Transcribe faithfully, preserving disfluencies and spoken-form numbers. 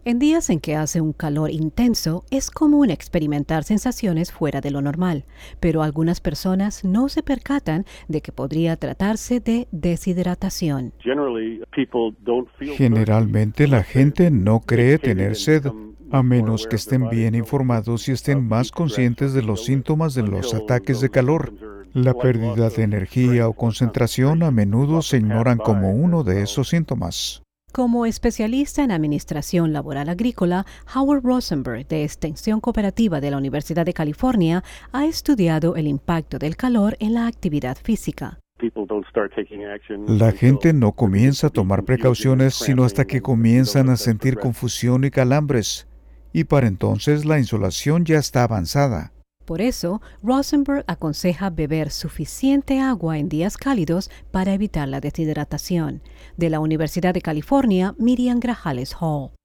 En días en que hace un calor intenso, es común experimentar sensaciones fuera de lo normal, pero algunas personas no se percatan de que podría tratarse de deshidratación. Generalmente la gente no cree tener sed, a menos que estén bien informados y estén más conscientes de los síntomas de los ataques de calor. La pérdida de energía o concentración a menudo se ignoran como uno de esos síntomas. Como especialista en Administración Laboral Agrícola, Howard Rosenberg, de Extensión Cooperativa de la Universidad de California, ha estudiado el impacto del calor en la actividad física. La gente no comienza a tomar precauciones sino hasta que comienzan a sentir confusión y calambres, y para entonces la insolación ya está avanzada. Por eso, Rosenberg aconseja beber suficiente agua en días cálidos para evitar la deshidratación. De la Universidad de California, Miriam Grajales Hall.